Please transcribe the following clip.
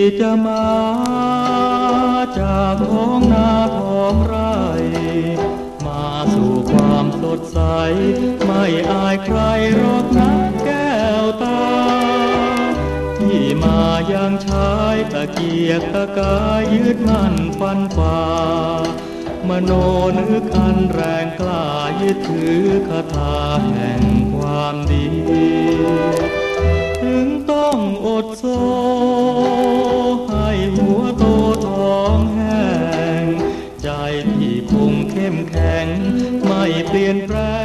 จะมาจากท้องนาท้องไร่มาสู่ความสดใสไม่อายใครหรอกนะแก้วตาที่มายังชายตะเกียกตะกายยึดมั่นฟันฝ่ามโนนึกอันแรงกล้ายึดถือคาถาแห่งความดีถึงต้องอดโซให้หัวโตท้องแห้งใจที่คงเข้มแข็งไม่เปลี่ยนแปล